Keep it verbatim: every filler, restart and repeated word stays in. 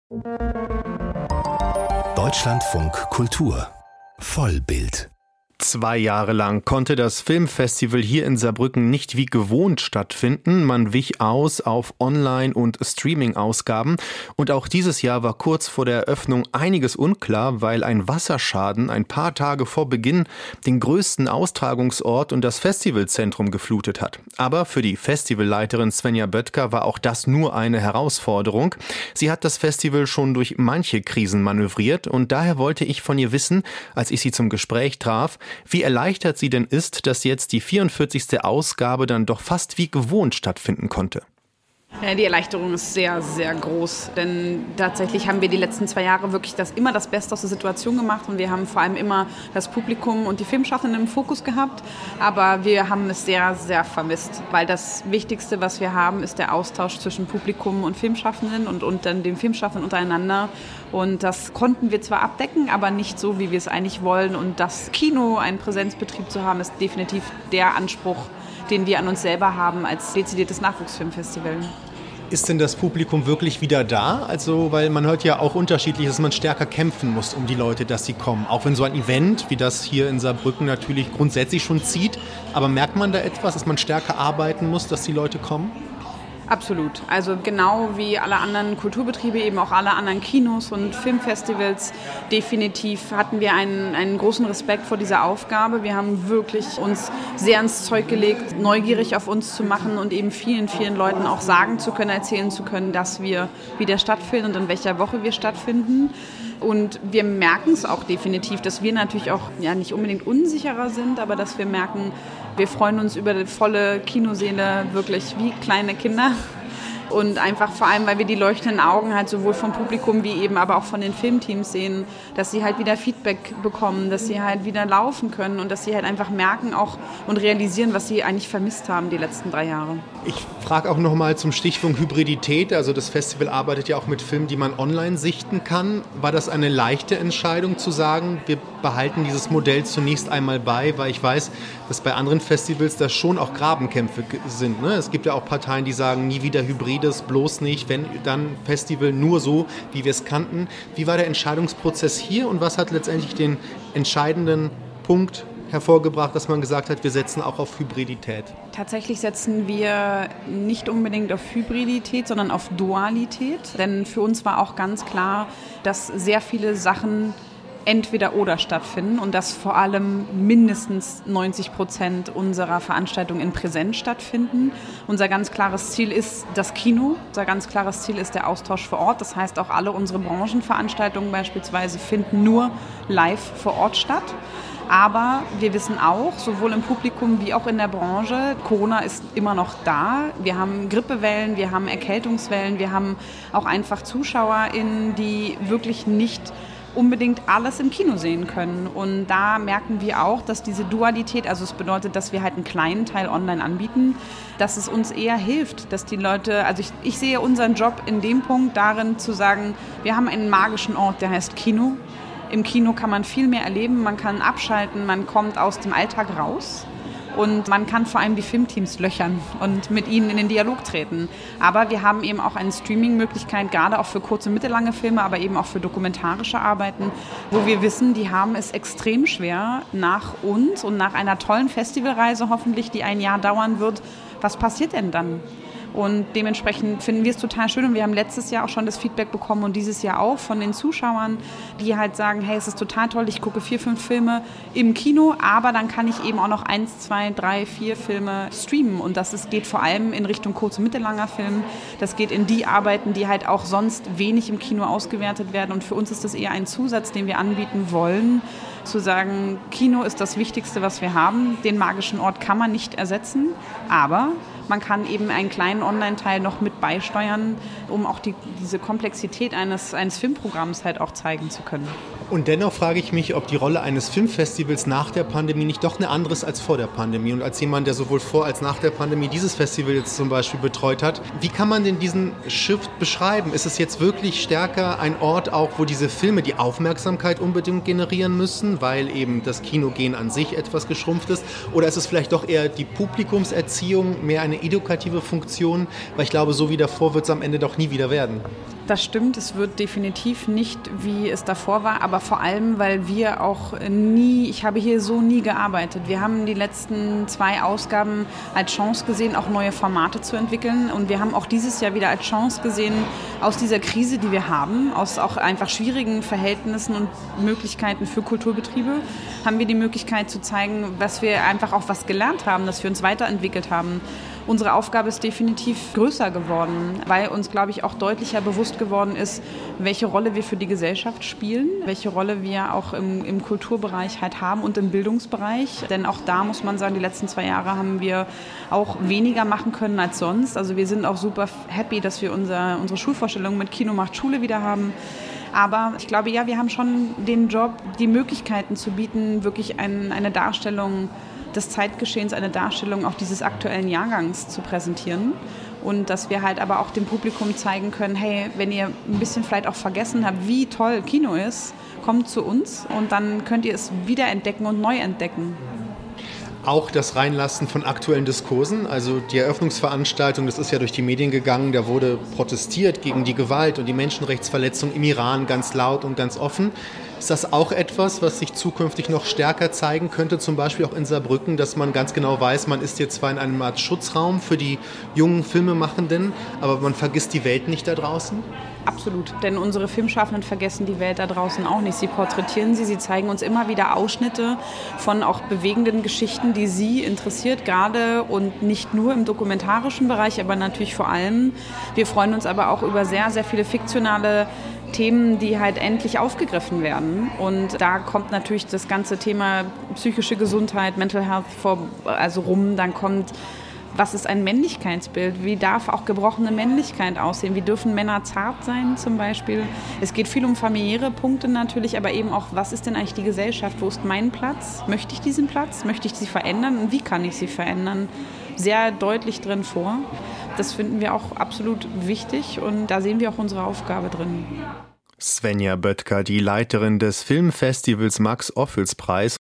Deutschlandfunk Kultur Vollbild. Zwei Jahre lang konnte das Filmfestival hier in Saarbrücken nicht wie gewohnt stattfinden. Man wich aus auf Online- und Streaming-Ausgaben. Und auch dieses Jahr war kurz vor der Eröffnung einiges unklar, weil ein Wasserschaden ein paar Tage vor Beginn den größten Austragungsort und das Festivalzentrum geflutet hat. Aber für die Festivalleiterin Svenja Böttger war auch das nur eine Herausforderung. Sie hat das Festival schon durch manche Krisen manövriert und daher wollte ich von ihr wissen, als ich sie zum Gespräch traf, wie erleichtert sie denn ist, dass jetzt die vierundvierzigste Ausgabe dann doch fast wie gewohnt stattfinden konnte. Ja, die Erleichterung ist sehr, sehr groß, denn tatsächlich haben wir die letzten zwei Jahre wirklich das, immer das Beste aus der Situation gemacht und wir haben vor allem immer das Publikum und die Filmschaffenden im Fokus gehabt, aber wir haben es sehr, sehr vermisst, weil das Wichtigste, was wir haben, ist der Austausch zwischen Publikum und Filmschaffenden und, und dann den Filmschaffenden untereinander und das konnten wir zwar abdecken, aber nicht so, wie wir es eigentlich wollen und das Kino, einen Präsenzbetrieb zu haben, ist definitiv der Anspruch, den wir an uns selber haben als dezidiertes Nachwuchsfilmfestival. Ist denn das Publikum wirklich wieder da? Also, weil man hört ja auch unterschiedlich, dass man stärker kämpfen muss um die Leute, dass sie kommen. Auch wenn so ein Event wie das hier in Saarbrücken natürlich grundsätzlich schon zieht. Aber merkt man da etwas, dass man stärker arbeiten muss, dass die Leute kommen? Absolut. Also genau wie alle anderen Kulturbetriebe, eben auch alle anderen Kinos und Filmfestivals, definitiv hatten wir einen, einen großen Respekt vor dieser Aufgabe. Wir haben wirklich uns sehr ins Zeug gelegt, neugierig auf uns zu machen und eben vielen, vielen Leuten auch sagen zu können, erzählen zu können, dass wir wieder stattfinden und in welcher Woche wir stattfinden. Und wir merken es auch definitiv, dass wir natürlich auch ja, nicht unbedingt unsicherer sind, aber dass wir merken, wir freuen uns über die volle Kinoseele wirklich wie kleine Kinder. Und einfach vor allem, weil wir die leuchtenden Augen halt sowohl vom Publikum wie eben aber auch von den Filmteams sehen, dass sie halt wieder Feedback bekommen, dass sie halt wieder laufen können und dass sie halt einfach merken auch und realisieren, was sie eigentlich vermisst haben die letzten drei Jahre. Ich frage auch nochmal zum Stichwort Hybridität. Also das Festival arbeitet ja auch mit Filmen, die man online sichten kann. War das eine leichte Entscheidung zu sagen, wir behalten dieses Modell zunächst einmal bei, weil ich weiß, dass bei anderen Festivals da schon auch Grabenkämpfe sind. Ne? Es gibt ja auch Parteien, die sagen, nie wieder Hybrid. Das bloß nicht, wenn dann Festival nur so, wie wir es kannten. Wie war der Entscheidungsprozess hier und was hat letztendlich den entscheidenden Punkt hervorgebracht, dass man gesagt hat, wir setzen auch auf Hybridität? Tatsächlich setzen wir nicht unbedingt auf Hybridität, sondern auf Dualität. Denn für uns war auch ganz klar, dass sehr viele Sachen entweder oder stattfinden und dass vor allem mindestens neunzig Prozent unserer Veranstaltungen in Präsenz stattfinden. Unser ganz klares Ziel ist das Kino, unser ganz klares Ziel ist der Austausch vor Ort. Das heißt, auch alle unsere Branchenveranstaltungen beispielsweise finden nur live vor Ort statt. Aber wir wissen auch, sowohl im Publikum wie auch in der Branche, Corona ist immer noch da. Wir haben Grippewellen, wir haben Erkältungswellen, wir haben auch einfach ZuschauerInnen, die wirklich nicht unbedingt alles im Kino sehen können. Und da merken wir auch, dass diese Dualität, also es bedeutet, dass wir halt einen kleinen Teil online anbieten, dass es uns eher hilft, dass die Leute, also ich, ich sehe unseren Job in dem Punkt darin zu sagen, wir haben einen magischen Ort, der heißt Kino. Im Kino kann man viel mehr erleben, man kann abschalten, man kommt aus dem Alltag raus. Und man kann vor allem die Filmteams löchern und mit ihnen in den Dialog treten. Aber wir haben eben auch eine Streaming-Möglichkeit, gerade auch für kurze, mittellange Filme, aber eben auch für dokumentarische Arbeiten, wo wir wissen, die haben es extrem schwer nach uns und nach einer tollen Festivalreise hoffentlich, die ein Jahr dauern wird. Was passiert denn dann? Und dementsprechend finden wir es total schön und wir haben letztes Jahr auch schon das Feedback bekommen und dieses Jahr auch von den Zuschauern, die halt sagen, hey, es ist total toll, ich gucke vier, fünf Filme im Kino, aber dann kann ich eben auch noch eins, zwei, drei, vier Filme streamen und das ist, geht vor allem in Richtung kurz- und mittellanger Film. Das geht in die Arbeiten, die halt auch sonst wenig im Kino ausgewertet werden und für uns ist das eher ein Zusatz, den wir anbieten wollen, zu sagen, Kino ist das Wichtigste, was wir haben. Den magischen Ort kann man nicht ersetzen, aber man kann eben einen kleinen Online-Teil noch mit beisteuern, um auch die, diese Komplexität eines, eines Filmprogramms halt auch zeigen zu können. Und dennoch frage ich mich, ob die Rolle eines Filmfestivals nach der Pandemie nicht doch eine andere ist als vor der Pandemie. Und als jemand, der sowohl vor als nach der Pandemie dieses Festival jetzt zum Beispiel betreut hat, wie kann man denn diesen Shift beschreiben? Ist es jetzt wirklich stärker ein Ort auch, wo diese Filme die Aufmerksamkeit unbedingt generieren müssen, weil eben das Kinogehen an sich etwas geschrumpft ist? Oder ist es vielleicht doch eher die Publikumserziehung, mehr eine edukative Funktion? Weil ich glaube, so wie davor wird es am Ende doch nie wieder werden. Das stimmt, es wird definitiv nicht, wie es davor war, aber vor allem, weil wir auch nie, ich habe hier so nie gearbeitet. Wir haben die letzten zwei Ausgaben als Chance gesehen, auch neue Formate zu entwickeln und wir haben auch dieses Jahr wieder als Chance gesehen, aus dieser Krise, die wir haben, aus auch einfach schwierigen Verhältnissen und Möglichkeiten für Kulturbetriebe, haben wir die Möglichkeit zu zeigen, dass wir einfach auch was gelernt haben, dass wir uns weiterentwickelt haben. Unsere Aufgabe ist definitiv größer geworden, weil uns, glaube ich, auch deutlicher bewusst geworden ist, welche Rolle wir für die Gesellschaft spielen, welche Rolle wir auch im, im Kulturbereich halt haben und im Bildungsbereich. Denn auch da muss man sagen, die letzten zwei Jahre haben wir auch weniger machen können als sonst. Also wir sind auch super happy, dass wir unser, unsere Schulvorstellung mit Kino macht Schule wieder haben. Aber ich glaube, ja, wir haben schon den Job, die Möglichkeiten zu bieten, wirklich ein, eine Darstellung des Zeitgeschehens, eine Darstellung auch dieses aktuellen Jahrgangs zu präsentieren und dass wir halt aber auch dem Publikum zeigen können, hey, wenn ihr ein bisschen vielleicht auch vergessen habt, wie toll Kino ist, kommt zu uns und dann könnt ihr es wiederentdecken und neu entdecken. Auch das Reinlassen von aktuellen Diskursen, also die Eröffnungsveranstaltung, das ist ja durch die Medien gegangen, da wurde protestiert gegen die Gewalt und die Menschenrechtsverletzung im Iran ganz laut und ganz offen. Ist das auch etwas, was sich zukünftig noch stärker zeigen könnte, zum Beispiel auch in Saarbrücken, dass man ganz genau weiß, man ist jetzt zwar in einem Art Schutzraum für die jungen Filmemachenden, aber man vergisst die Welt nicht da draußen? Absolut, denn unsere Filmschaffenden vergessen die Welt da draußen auch nicht. Sie porträtieren sie, sie zeigen uns immer wieder Ausschnitte von auch bewegenden Geschichten, die sie interessiert, gerade und nicht nur im dokumentarischen Bereich, aber natürlich vor allem. Wir freuen uns aber auch über sehr, sehr viele fiktionale Themen, die halt endlich aufgegriffen werden. Und da kommt natürlich das ganze Thema psychische Gesundheit, Mental Health vor, also rum. Dann kommt, was ist ein Männlichkeitsbild? Wie darf auch gebrochene Männlichkeit aussehen? Wie dürfen Männer zart sein zum Beispiel? Es geht viel um familiäre Punkte natürlich, aber eben auch, was ist denn eigentlich die Gesellschaft? Wo ist mein Platz? Möchte ich diesen Platz? Möchte ich sie verändern? Und wie kann ich sie verändern? Sehr deutlich drin vor. Das finden wir auch absolut wichtig und da sehen wir auch unsere Aufgabe drin. Svenja Böttger, die Leiterin des Filmfestivals Max-Ophüls-Preis.